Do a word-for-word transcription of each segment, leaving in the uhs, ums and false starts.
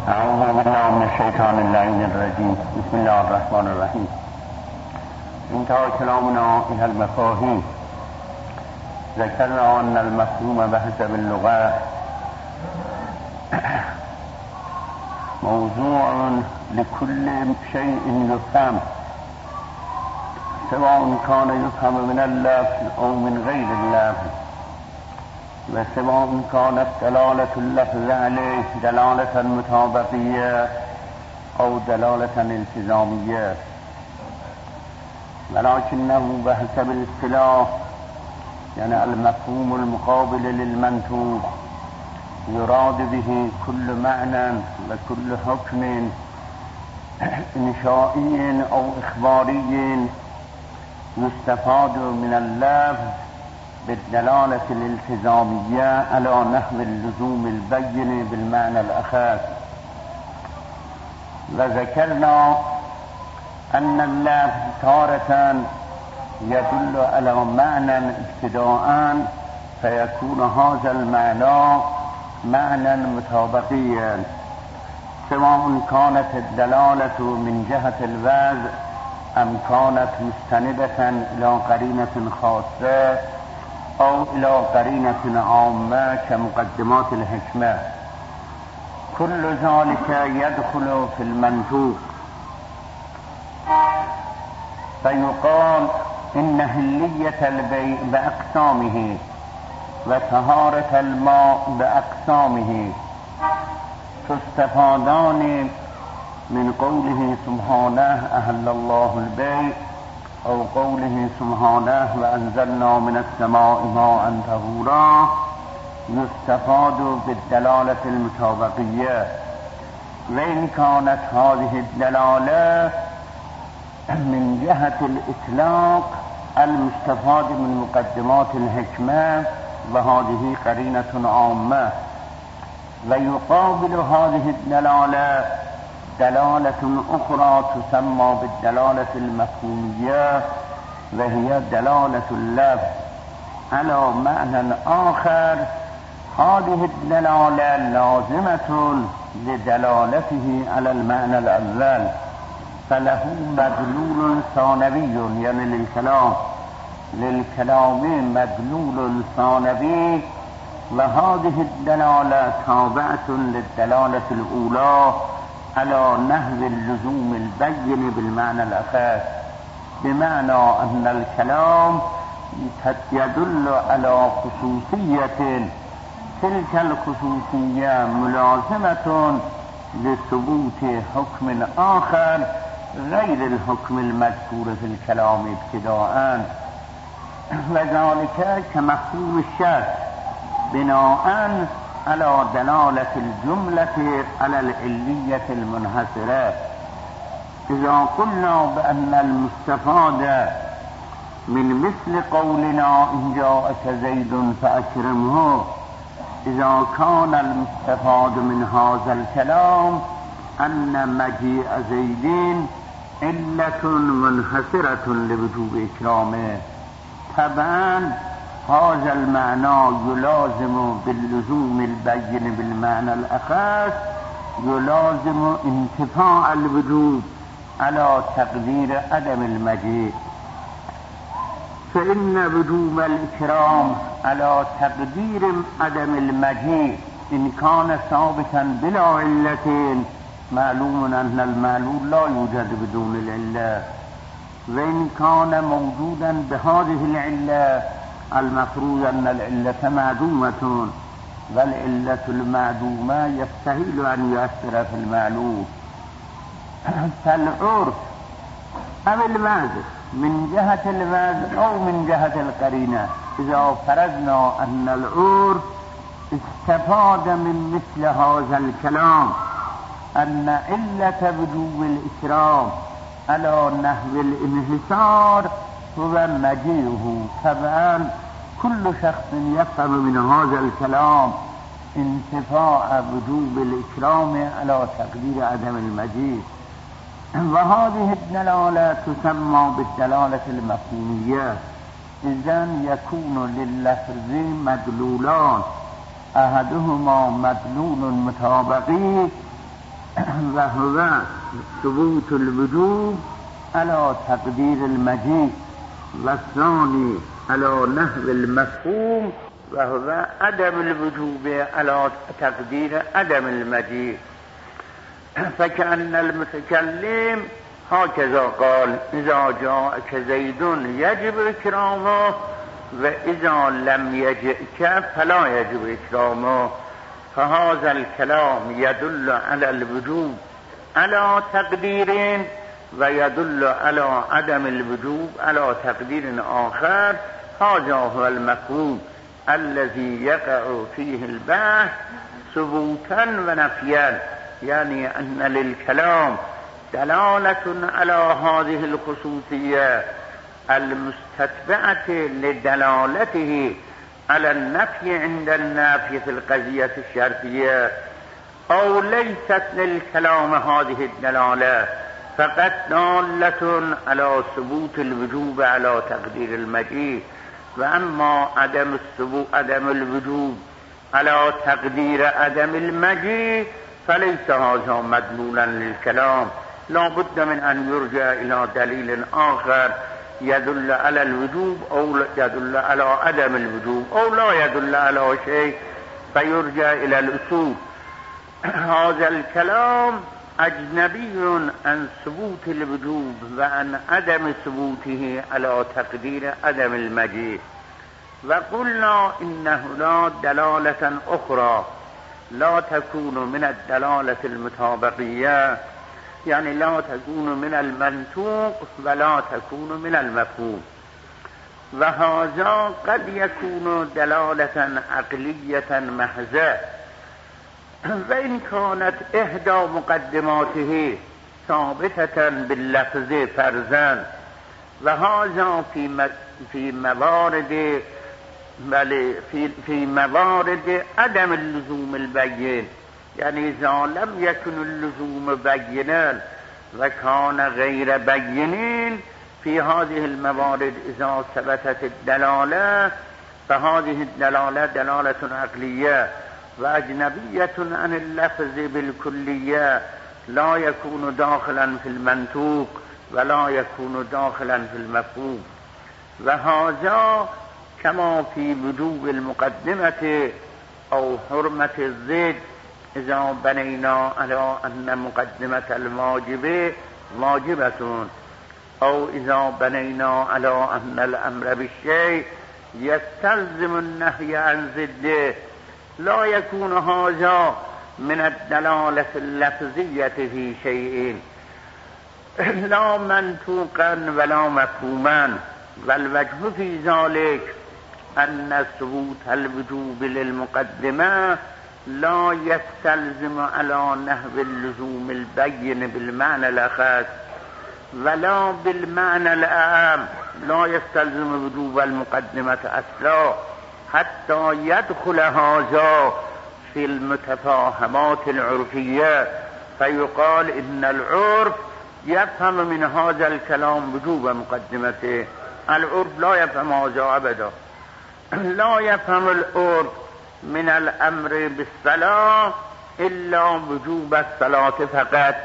اعوذ بالله من الشیطان اللعین الرجیم. بسم الله الرحمن الرحیم. انتهى كلامنا الى المفاهیم. ذكرنا ان المفهوم بحسب اللغة موضوع لكل شيء يفهم، سواء كان يفهم من اللفظ او من غير اللفظ، وسواء كانت دلالة اللفظ عليه دلالة مطابقية أو دلالة التزامية، ولكنه بحسب الاصطلاح يعني المفهوم المقابل للمنطوق يراد به كل معنى وكل حكم إنشائي أو إخباري يستفاد من اللفظ بالدلالة الالتزامية على نحو اللزوم البين بالمعنى الأخص. وذكرنا أن اللفظ تارة يدل على معنى ابتداء فيكون هذا المعنى معنى مطابقيا، سواء كانت الدلالة من جهة الوضع أم كانت مستندة إلى قرينة خاصة أو إلى قرينة عامة كمقدمات الحكمة. كل ذلك يدخل في المنطوق، فيقال إن هلية البيع بأقسامه وطهارة الماء بأقسامه تستفادان من قوله سبحانه أحل الله البيع أو قوله سبحانه وأنزلنا من السماء ماء طهورا، يستفاد بالدلالة المطابقية. وإن كانت هذه الدلالة من جهة الإطلاق المستفاد من مقدمات الحكمة، وهذه قرينة عامة. ويقابل هذه الدلالة دلالة أخرى تسمى بالدلالة المفهومية، وهي دلالة اللفظ على معنى آخر. هذه الدلالة لازمة لدلالته على المعنى الأول، فله مدلول ثانوي يعني للكلام للكلام مدلول ثانوي، وهذه الدلالة تابعة للدلالة الأولى على نحو اللزوم البين بالمعنى الأخص، بمعنى أن الكلام يدل على خصوصية، تلك الخصوصية ملازمة لثبوت حكم آخر غير الحكم المذكور في الكلام ابتداءً، وذلك كمفهوم الشرط بناءً على دلالة الجملة على العلية المنحصرة. إذا قلنا بأن المستفاد من مثل قولنا إن جاءك زيد فأكرمه، إذا كان المستفاد من هذا الكلام أن مجيء زيد علة منحصرة لوجوب إكرامه، طبعا هذا المعنى يلازم باللزوم البين بالمعنى الأخص، يلازم انتفاء الوجوب على تقدير عدم المجيء، فإن وجوب الإكرام على تقدير عدم المجيء إن كان ثابتا بلا علة معلوم أن المعلول لا يوجد بدون العلة، وإن كان موجودا بهذه العلة المفروض أن العلة معدومة، والعلة المعدومة يستحيل أن يؤثر في المعلوم. فالعرف أو الوضع من جهة الوضع أو من جهة القرينة، إذا فرضنا أن العرف استفاد من مثل هذا الكلام أن علة وجوب الإكرام على نحو الانحصار هو مجيئه، طبعا كل شخص يفهم من هذا الكلام انتفاء وجوب الإكرام على تقدير عدم المجيء. وهذه الدلالة تسمى بالدلالة المفهومية. إذن يكون لللفظ مدلولان، أحدهما مدلول مطابقي وهو ثبوت الوجوب على تقدير المجيء، والثاني على نحو المفهوم وهو عدم الوجوب على تقدير عدم المجيء. فكأن المتكلم هكذا قال: إذا جاءك زيد يجب إكرامه، وإذا لم يجئك فلا يجب إكرامه. فهذا الكلام يدل على الوجوب على تقدير، ويدل على عدم الوجوب على تقدير آخر. هذا هو المفهوم الذي يقع فيه البحث ثبوتا ونفيا، يعني أن للكلام دلالة على هذه الخصوصية المستتبعة لدلالته على النفي عند النافي في القضية الشرطية، أو ليست للكلام هذه الدلالة فقط دالة على ثبوت الوجوب على تقدير المجيء. وأما عدم الثبوت عدم الوجوب على تقدير عدم المجيء فليس هذا مدلولا للكلام، لا بد من أن يرجع إلى دليل آخر يدل على الوجوب أو يدل على عدم الوجوب أو لا يدل على شيء، فيرجع إلى الأصول. هذا الكلام أجنبي عن ثبوت الوجوب وعن عدم ثبوته على تقدير عدم المجيء. وقلنا إنه لا دلالة أخرى لا تكون من الدلالة المطابقية، يعني لا تكون من المنطوق ولا تكون من المفهوم، وهذا قد يكون دلالة عقلية محضة، وإن كانت إحدى مقدماته ثابتة باللفظ فرضاً، وهذا في في موارد بل في في موارد عدم اللزوم البين، يعني إذا لم يكن اللزوم بينا وكان غير بينين في هذه الموارد إذا ثبتت الدلالة فهذه الدلالة دلالة عقلية وأجنبية عن اللفظ بالكلية، لا يكون داخلا في المنطوق ولا يكون داخلا في المفهوم. وهذا كما في وجوب المقدمة أو حرمة الزيد إذا بنينا على أن مقدمة الواجب واجبة، أو إذا بنينا على أن الأمر بالشيء يستلزم النهي عن ضده، لا يكون هذا من الدلالة اللفظية في شيء لا منطوقا ولا مفهوما. والوجه في ذلك أن ثبوت الوجوب للمقدمة لا يستلزم على نحو اللزوم البين بالمعنى الأخص ولا بالمعنى الأعم، لا يستلزم وجوب المقدمة أصلا حتى يدخل هذا في المتفاهمات العرفية، فيقال إن العرف يفهم من هذا الكلام وجوب مقدمته. العرف لا يفهم هذا أبدا، لا يفهم العرف من الأمر بالصلاة إلا وجوب الصلاة فقط.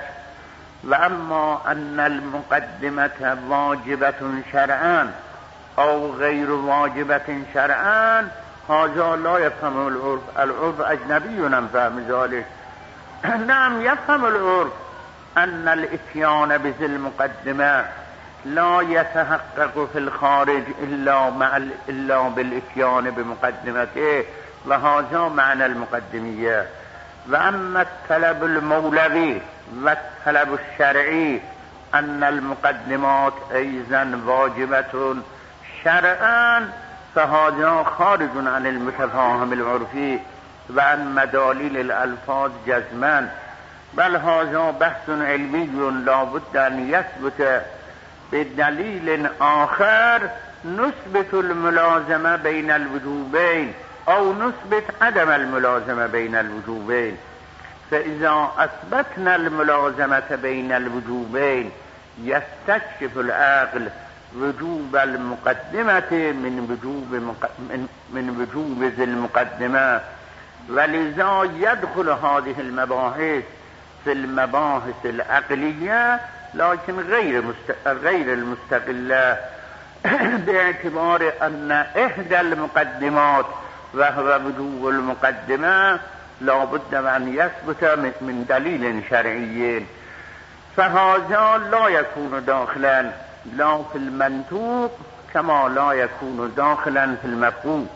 وأما أن المقدمة واجبة شرعا أو غير واجبة شرعا هذا لا يفهم العرف، العرف أجنبي عن فهم ذلك. نعم يفهم العرف أن الإتيان بذي المقدمة لا يتحقق في الخارج إلا, مع إلا بالإتيان بمقدمته، وهذا معنى المقدمية. وأما الطلب المولوي والطلب الشرعي أن المقدمات أيضا واجبة شرعا فهذا خارج عن المتفاهم العرفي وعن مداليل الألفاظ جزما، بل هذا بحث علمي لا بد أن يثبت بدليل آخر نثبت الملازمة بين الوجوبين أو نثبت عدم الملازمة بين الوجوبين. فإذا أثبتنا الملازمة بين الوجوبين يستكشف العقل وجوب المقدمة من وجوب من, من وجوب ذي المقدمة، ولذا يدخل هذه المباحث في المباحث العقلية لكن غير غير المستقلة باعتبار أن إحدى المقدمات وهو بدو المقدمة لا بد أن يثبت من دليل شرعي، فهذا لا يكون داخلا لا في المنطوق كما لا يكون داخلا في المفهوم،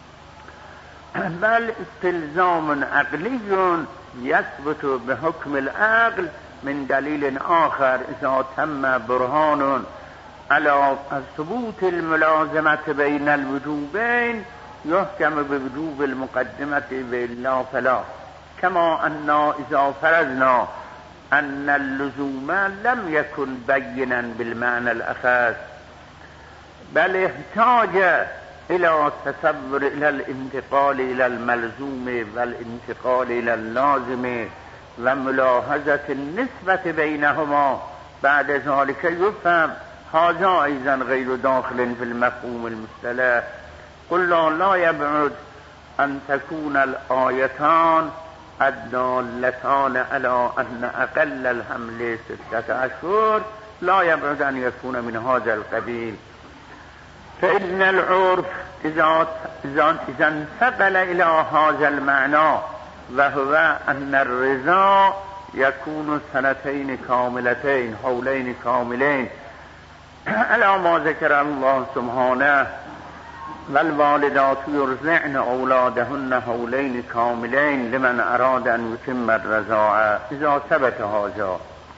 بل استلزام عقلي يثبت بحكم العقل من دليل آخر إذا تم برهان على ثبوت الملازمة بين الوجوبين يحكم بوجوب المقدمة بالله فلا، كما أن إذا فرضنا أن اللزوم لم يكن بينا بالمعنى الأخص بل احتاج إلى تصور إلى الانتقال إلى الملزوم والانتقال إلى اللازم وملاحظة النسبة بينهما، بعد ذلك يفهم هذا أيضا غير داخل في المفهوم المصطلح. قلنا لا يبعد أن تكون الآيتان الدالتان على أن أقل الحمل ستة أشهر لا يبعد أن يكون من هذا القبيل، فإن العرف إذا إذا انتقل إلى هذا المعنى وهو أن الرضا يكون سنتين كاملتين حولين كاملين على ما ذكر الله سبحانه والوالدات يرضعن أولادهن حولين كاملين لمن أراد أن يتم الرضاعة، إذا ثبت هذا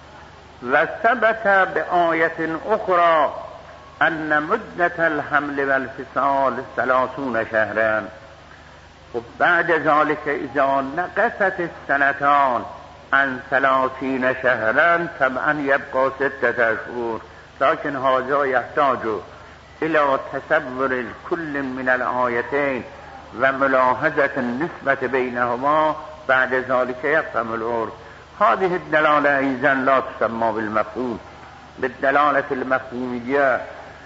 وثبت بآية أخرى أن مدة الحمل والفصال ثلاثون شهرا، وبعد ذلك إذا نقصت السنتان عن ثلاثين شهرا طبعا يبقى ستة أشهر، لكن هذا يحتاج إلى تصور كل من الآيتين وملاحظة النسبة بينهما، بعد ذلك يفهم العرف. هذه الدلالة أيضا لا تسمى بالمفهوم بالدلالة المفهومية،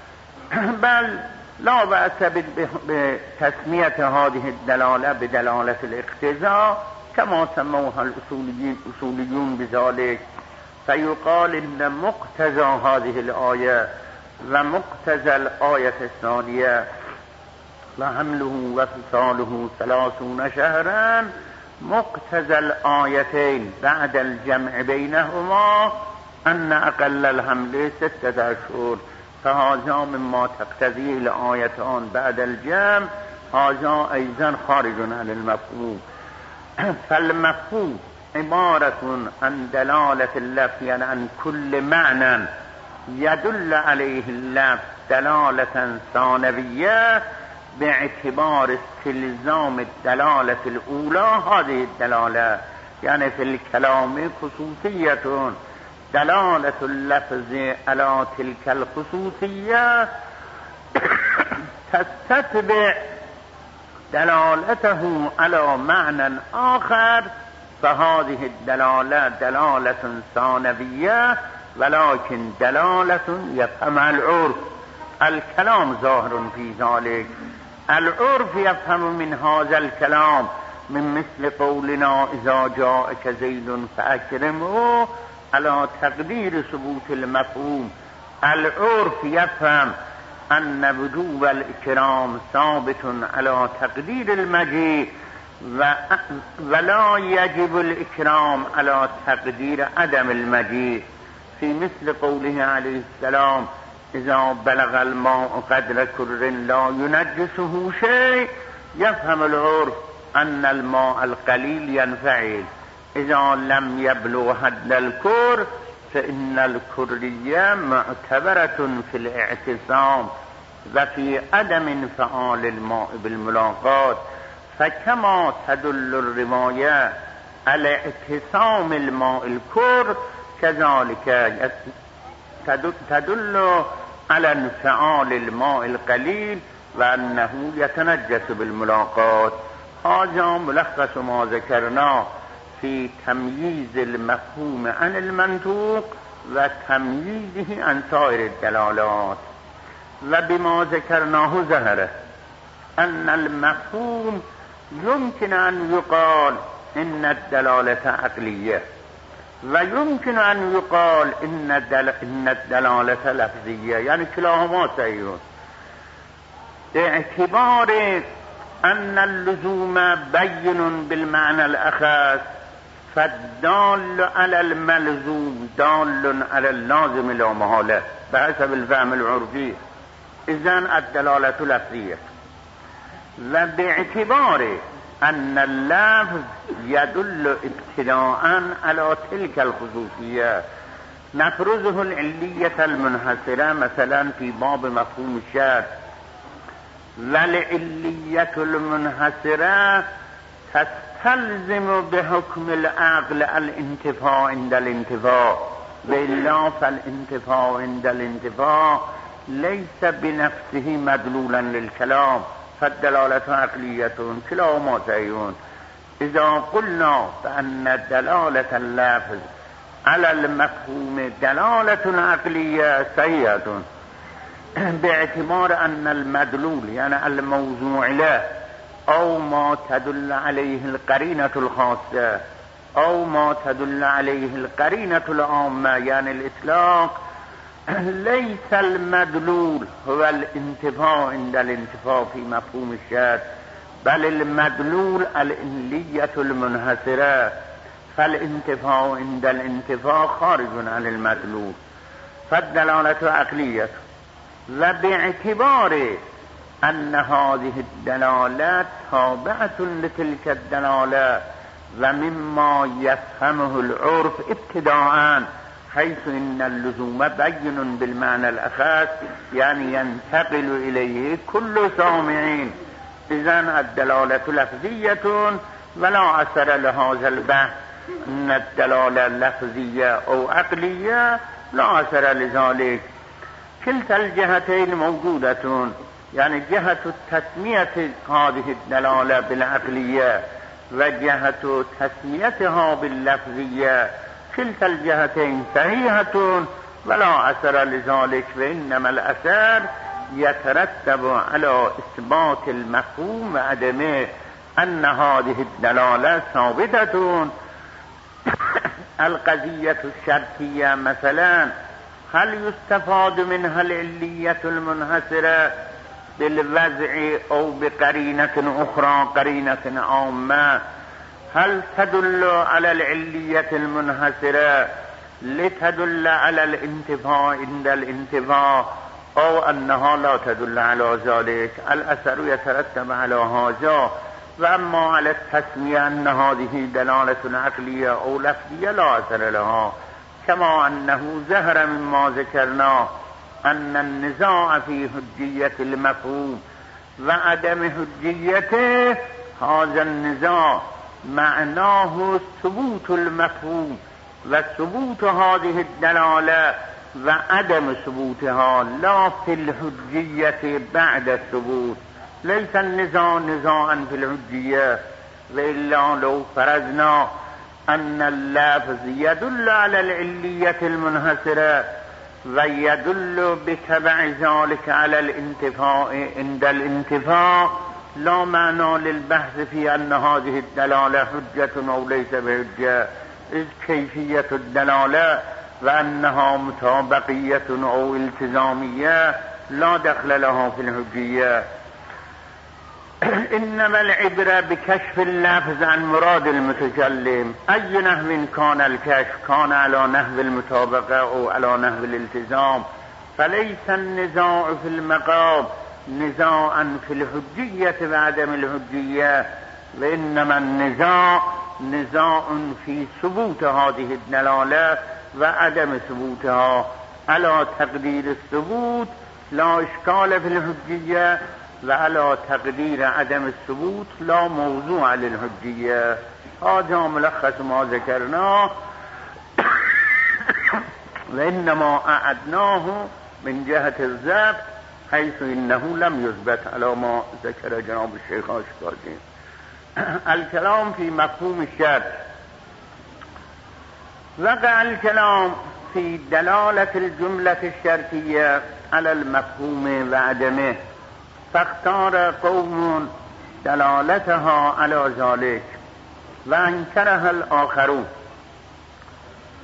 بل لا بأس بتسمية هذه الدلالة بدلالة الاقتضاء كما سموها الأصوليين أصوليون بذلك، فيقال إن مقتضى هذه الآية ومقتضى الآية الثانية وحمله وفصاله ثلاثون شهرا، مقتضى الآيتين بعد الجمع بينهما أن أقل الحمل ستة أشهر، فهذا مما تقتضيه الآيتان بعد الجمع، هذا أيضا خارج عن المفهوم. فالمفهوم عبارة عن دلالة اللفظ يعني عن كل معنى يدل عليه اللفظ دلالة ثانوية باعتبار استلزام الدلالة الأولى هذه الدلالة، يعني في الكلام خصوصية دلالة اللفظ على تلك الخصوصية تتبع دلالته على معنى آخر، فهذه الدلالة دلالة ثانوية ولكن دلالة يفهمها العرف. الكلام ظاهر في ذلك، العرف يفهم من هذا الكلام من مثل قولنا إذا جاءك زيد فأكرمه على تقدير ثبوت المفهوم. العرف يفهم أن وجوب الإكرام ثابت على تقدير المجيء ولا يجب الإكرام على تقدير عدم المجيء، في مثل قوله عليه السلام إذا بلغ الماء قدر كر لا ينجسه شيء. يفهم العرف أن الماء القليل ينفعل، إذا لم يبلغ حد الكر فإن الكرية معتبرة في الاعتصام وفي عدم انفعال الماء بالملاقات، فكما تدل الرواية على اعتصام الماء الكر كذلك تدل على انفعال الماء القليل وأنه يتنجس بالملاقات. هذا ملخص ما ذكرناه في تمييز المفهوم عن المنطوق وتمييزه عن سائر الدلالات. وبما ذكرناه ظهر أن المفهوم يمكن أن يقال إن الدلالة عقلية، و یمکن ان یقال ان دل... ان الدلالت لفظیه، یعنی کلاهما صحیح به اعتبار ان اللزوم بین بالمعنى الاخص فالدال على الملزوم دال على اللازم لا محاله بحسب الفهم العرفي، اذن الدلالة لفظية. و باعتبار ان اللفظ يدل ابتداء على تلك الخصوصية نفرزه العلية المنحصرة مثلا في باب مفهوم الشرط، والعلية المنحصرة تستلزم بحكم العقل الانتفاع عند الانتفاع، وإلا فالانتفاع عند الانتفاع ليس بنفسه مدلولا للكلام، فالدلالة عقلية كلاهما صحيح. إذا قلنا بأن دلالة اللفظ على المفهوم دلالة عقلية صحيحة باعتبار أن المدلول يعني الموضوع له أو ما تدل عليه القرينة الخاصة أو ما تدل عليه القرينة العامة يعني الإطلاق، ليس المدلول هو الانتفاع عند الانتفاع في مفهوم الشرط، بل المدلول العلية المنحصرة، فالانتفاع عند الانتفاع خارج عن المدلول، فالدلالة عقلية. وباعتبار أن هذه الدلالات تابعة لتلك الدلالة ومما يفهمه العرف ابتداءً حيث إن اللزوم بين بالمعنى الأخص يعني ينتقل إليه كل سامعين، إذن الدلالة لفظية ولا أثر لهذا البحث أن الدلالة لفظية أو عقلية، لا أثر لذلك. كلتا الجهتين موجودة، يعني جهة تسمية هذه الدلالة بالعقلية وجهة تسميتها باللفظية، كلتا الجهتين صحيحة ولا أثر لذلك، وإنما الأثر يترتب على إثبات المفهوم وعدمه، أن هذه الدلالة ثابتة. القضية الشرطية مثلا هل يستفاد منها العلية المنحصرة بالوضع أو بقرينة أخرى قرينة عامة؟ هل تدل على العلية المنحصرة لتدل على الانتفاع عند الانتفاع أو أنها لا تدل على ذلك؟ الأثر يترتب على هذا. وأما على التسمية أن هذه دلالة عقلية أو لفظية لا أثر لها، كما أنه ظهر مما ذكرنا أن النزاع في حجية المفهوم وعدم حجيته، هذا النزاع معناه ثبوت المفهوم وثبوت هذه الدلالة وعدم ثبوتها، لا في الحجية بعد الثبوت. ليس النزاع نزاعا في الحجية، وإلا لو فرضنا أن اللفظ يدل على العلية المنحصرة ويدل بتبع ذلك على الانتفاع عند الانتفاع، لا معنى للبحث في أن هذه الدلالة حجة أو ليس بحجة، إذ كيفية الدلالة وأنها مطابقية أو التزامية لا دخل لها في الحجية. إنما العبرة بكشف اللفظ عن مراد المتكلم، أي نحو كان الكشف، كان على نحو المطابقة أو على نحو الالتزام، فليس النزاع في المقام نزاعا في الحجية وعدم الحجية، وإنما النزاع نزاع في ثبوت هذه الدلالة وعدم ثبوتها. على تقدير الثبوت لا إشكال في الحجية، وعلى تقدير عدم الثبوت لا موضوع للحجية. هذا ملخص ما ذكرناه وإنما أعدناه من جهة الضبط، حيث إنه لم يثبت على ما ذكر جناب الشيخ أشكازي. الكلام في مفهوم الشرط. وقع الكلام في دلالة الجملة الشرطية على المفهوم وعدمه، فاختار قوم دلالتها على ذلك وانكرها الآخرون.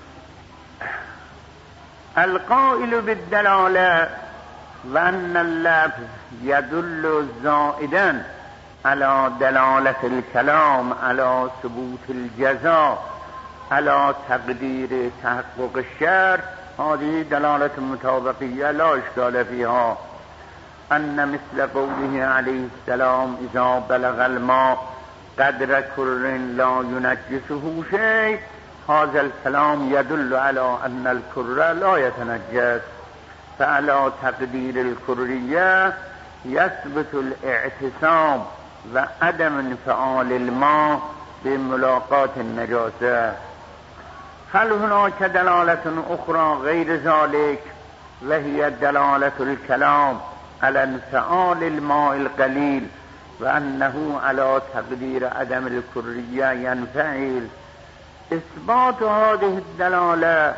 القائل بالدلاله و ان اللفظ يدل زائدا على دلالة الكلام على ثبوت الجزاء على تقدير تحقق الشرط هذه دلالة مطابقية لا إشكال فيها. أن مثل قوله عليه السلام إذا بلغ الماء قدر كر لا ينجسه شيء، هذا الكلام يدل على أن الكر لا يتنجس، فعلى تقدير الكرية يثبت الاعتصام و عدم انفعال الماء بملاقات النجاسة. هل هناك دلالة أخرى غير ذلك وهي دلالة الكلام على انفعال الماء القليل وأنه على تقدير عدم الكرية ينفعل؟ إثبات هذه الدلالة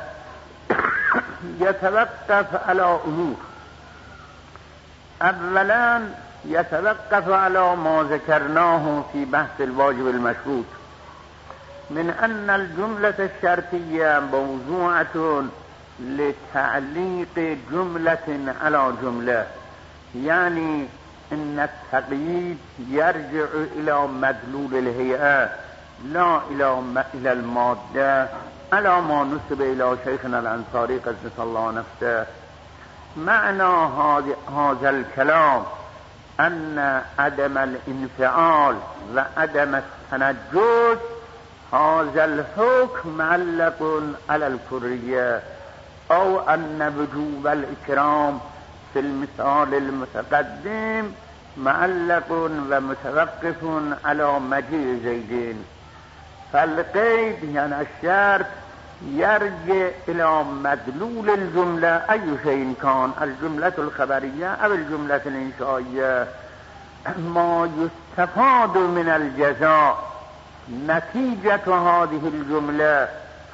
يتوقف على أمور. أولا يتوقف على ما ذكرناه في بحث الواجب المشروط من أن الجملة الشرطية موضوعة لتعليق جملة على جملة، يعني إن التقييد يرجع إلى مدلول الهيئة لا إلى إلى المادة، على ما نسب إلى شيخنا الأنصاري قدس الله نفسه. معنى هذا الكلام أن عدم الانفعال وعدم التنجس هذا الحكم معلق على الكرية، أو أن وجوب الإكرام في المثال المتقدم معلق ومتوقف على مجيء زيدين. فالقيد يعني الشرط يرجع إلى مدلول الجملة أي شيء كان، الجملة الخبرية أو الجملة الإنشائية، ما يستفاد من الجزاء نتيجة هذه الجملة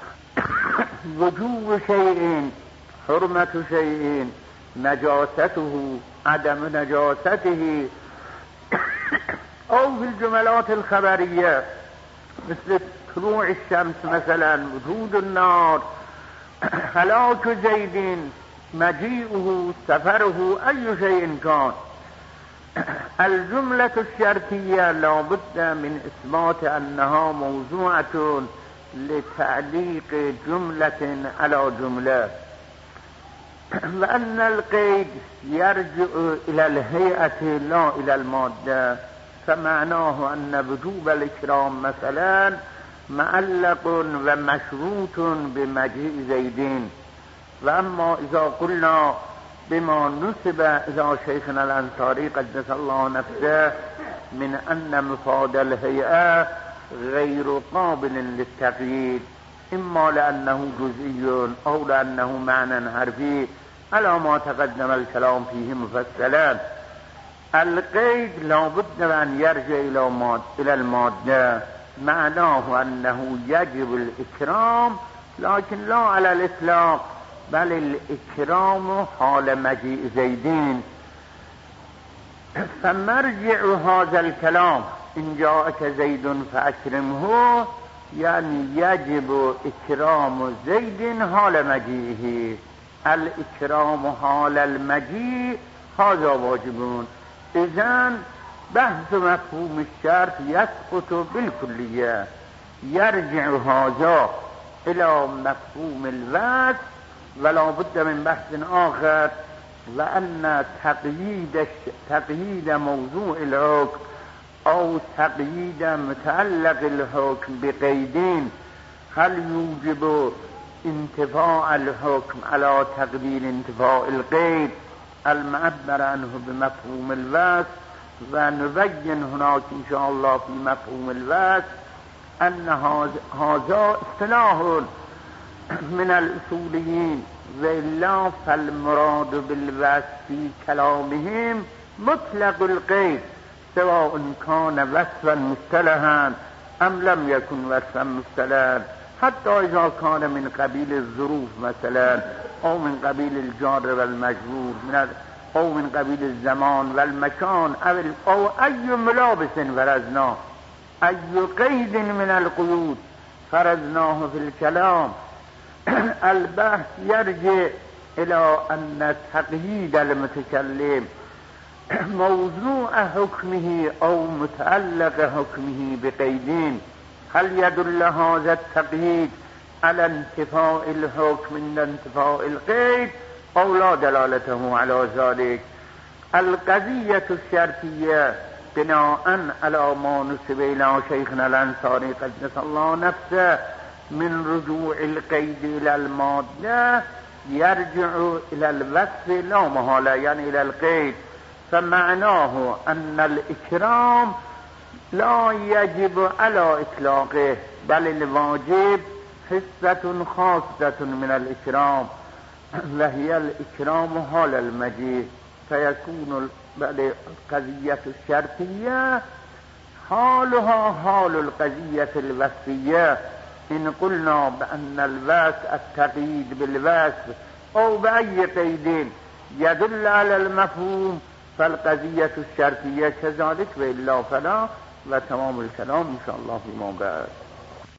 وجوب شيء، حرمة شيء، نجاسته، عدم نجاسته، أو في الجملات الخبرية مثل طلوع الشمس مثلا، وجود النار، هلاك زيد، مجيئه، سفره، أي شيء كان. الجملة الشرطية لا بد من إثبات أنها موضوعة لتعليق جملة على جملة، وأن القيد يرجع إلى الهيئة لا إلى المادة. فمعناه أن وجوب الإكرام مثلا معلق ومشروط بمجيء زيدين. وأما إذا قلنا بما نسب إلى شيخنا الأنصاري قدس الله نفسه من أن مفاد الهيئة غير قابل للتقييد، إما لأنه جزئي أو لأنه معنى حرفي على ما تقدم الكلام فيه مفصلا، القيد لا بد أن يرجع إلى المادة. معناه أنه يجب الإكرام، لكن لا على الإطلاق، بل الإكرام حال مجيء زيدين. فمرجع هذا الكلام إن جاءك زيد فأكرمه، يعني يجب إكرام زيد حال مجيئه. الإكرام حال المجيء هذا واجب. إذن بحث مفهوم الشرط يسقط بالكلية، يرجع هذا إلى مفهوم الوصف، ولا بد من بحث آخر، وأن تقييد تقييد موضوع الحكم أو تقييد متعلق الحكم بقيدين، هل يوجب انتفاء الحكم على تقدير انتفاء القيد المعبر عنه بمفهوم الوصف. ونبين هناك إن شاء الله في مفهوم الوصف أن هذا اصطلاح من الأصوليين، وإلا فالمراد بالوصف في كلامهم مطلق القيد، سواء كان وصفا مصطلحا أم لم يكن وصفا مصطلحا، حتى إذا كان من قبيل الظروف مثلا، أو من قبيل الجار والمجرور، من أو من قبيل الزمان والمكان، أو, أو أي ملابس فرزناه، أي قيد من القيود فرزناه في الكلام. البحث يرجع الى ان تقیید المتکلم موضوع حکمه او متعلق حکمه بقیدین هل يدل هذا التقييد على انتفاء الحكم من انتفاء القيد او لا دلالته على ذلك. القضية الشرطية بناء على ما نسب إلى شيخنا الأنصاري قدس الله نفسه من رجوع القيد إلى المادة يرجع إلى الوصف لا محالة، يعني إلى القيد. فمعناه أن الإكرام لا يجب على إطلاقه، بل الواجب حصة خاصة من الإكرام وهي الإكرام حال المجيء، فيكون القضية الشرطية حالها حال القضية الوصفية. إن قلنا بأن الوصف التقييد بالوصف أو بأي قيد يدل على المفهوم فالقضية الشرطية كذلك، وإلا فلا. وتمام الكلام إن شاء الله فيما بعد.